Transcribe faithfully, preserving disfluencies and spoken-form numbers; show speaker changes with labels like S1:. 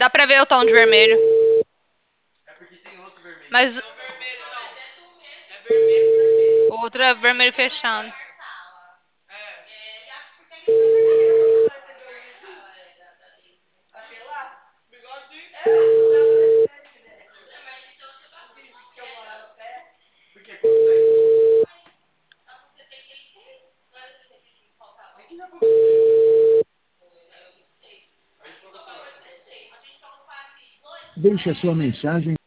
S1: Dá pra ver o tom de vermelho. Mas o outro é vermelho fechado.
S2: Deixe a sua mensagem